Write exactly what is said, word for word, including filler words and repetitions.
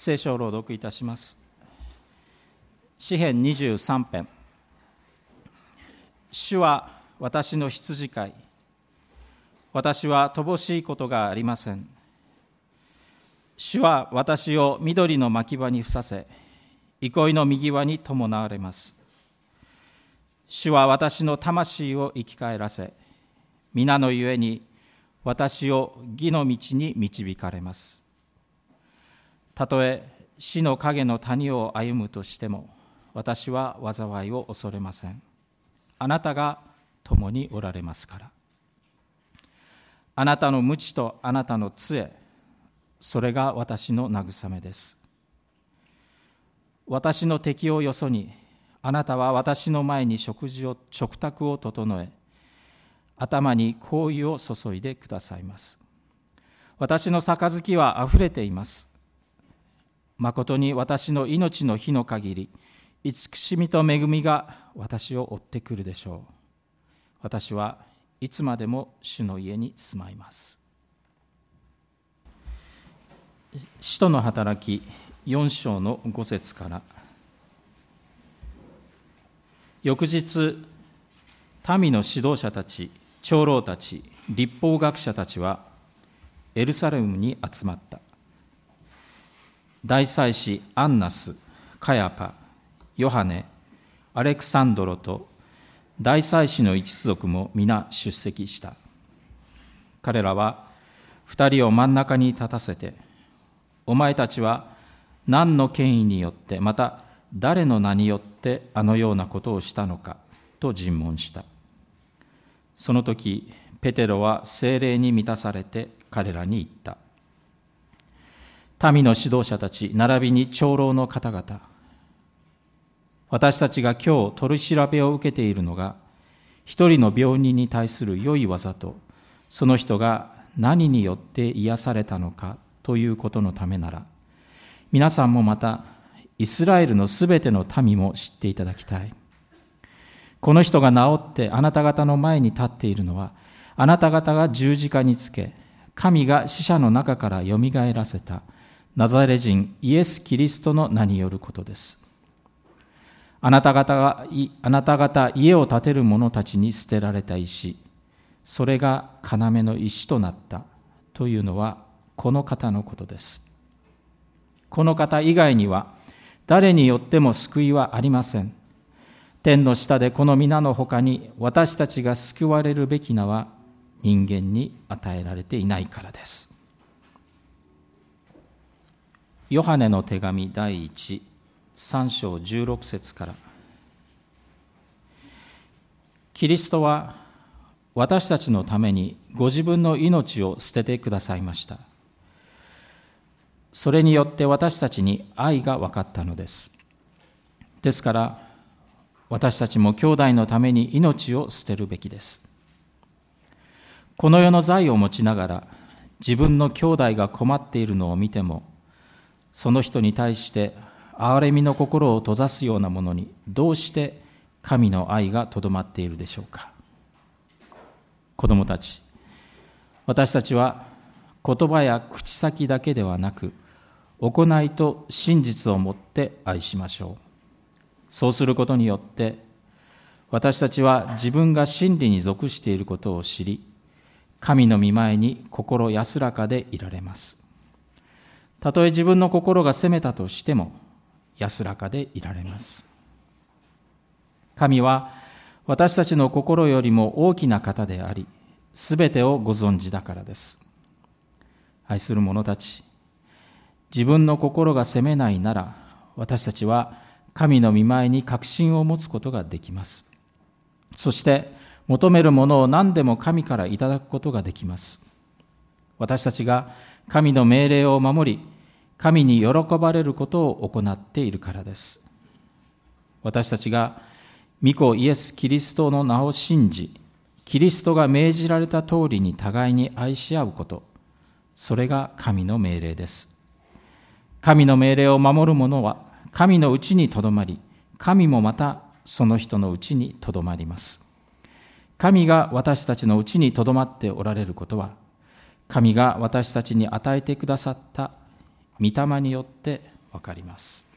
聖書を朗読いたします。詩編にじゅうさん編。主は私の羊飼い。私は乏しいことがありません。主は私を緑の牧場にふさせ、憩いの右輪に伴われます。主は私の魂を生き返らせ、皆のゆえに私を義の道に導かれます。たとえ死の影の谷を歩むとしても、私は災いを恐れません。あなたが共におられますから。あなたの鞭とあなたの杖、それが私の慰めです。私の敵をよそに、あなたは私の前に食事を食卓を整え、頭に香油を注いでくださいます。私の杯はあふれています。まことに私の命の日の限り、慈しみと恵みが私を追ってくるでしょう。私はいつまでも主の家に住まいます。使徒の働きよん章のご節から。翌日、民の指導者たち、長老たち、律法学者たちはエルサレムに集まった。大祭司アンナス、カヤパ、ヨハネ、アレクサンドロと大祭司の一族も皆出席した。彼らは二人を真ん中に立たせて、お前たちは何の権威によって、また誰の名によってあのようなことをしたのかと尋問した。その時、ペテロは聖霊に満たされて彼らに言った。民の指導者たち、並びに長老の方々、私たちが今日取り調べを受けているのが、一人の病人に対する良い技と、その人が何によって癒されたのかということのためなら、皆さんもまたイスラエルのすべての民も知っていただきたい。この人が治ってあなた方の前に立っているのは、あなた方が十字架につけ、神が死者の中からよみがえらせたナザレ人イエス・キリストの名によることです。あなた方が、あなた方家を建てる者たちに捨てられた石、それが要の石となったというのはこの方のことです。この方以外には誰によっても救いはありません。天の下でこの皆のほかに私たちが救われるべき名は人間に与えられていないからです。ヨハネの手紙第一、三章十六節から。キリストは私たちのためにご自分の命を捨ててくださいました。それによって私たちに愛が分かったのです。ですから私たちも兄弟のために命を捨てるべきです。この世の財を持ちながら自分の兄弟が困っているのを見ても、その人に対して憐れみの心を閉ざすようなものにどうして神の愛がとどまっているでしょうか。子供たち、私たちは言葉や口先だけではなく、行いと真実をもって愛しましょう。そうすることによって、私たちは自分が真理に属していることを知り、神の御前に心安らかでいられます。たとえ自分の心が責めたとしても、安らかでいられます。神は私たちの心よりも大きな方であり、すべてをご存知だからです。愛する者たち、自分の心が責めないなら、私たちは神の御前に確信を持つことができます。そして求めるものを何でも神からいただくことができます。私たちが神の命令を守り、神に喜ばれることを行っているからです。私たちが御子イエス・キリストの名を信じ、キリストが命じられた通りに互いに愛し合うこと、それが神の命令です。神の命令を守る者は神のうちにとどまり、神もまたその人のうちにとどまります。神が私たちのうちにとどまっておられることは、神が私たちに与えてくださった御霊によってわかります。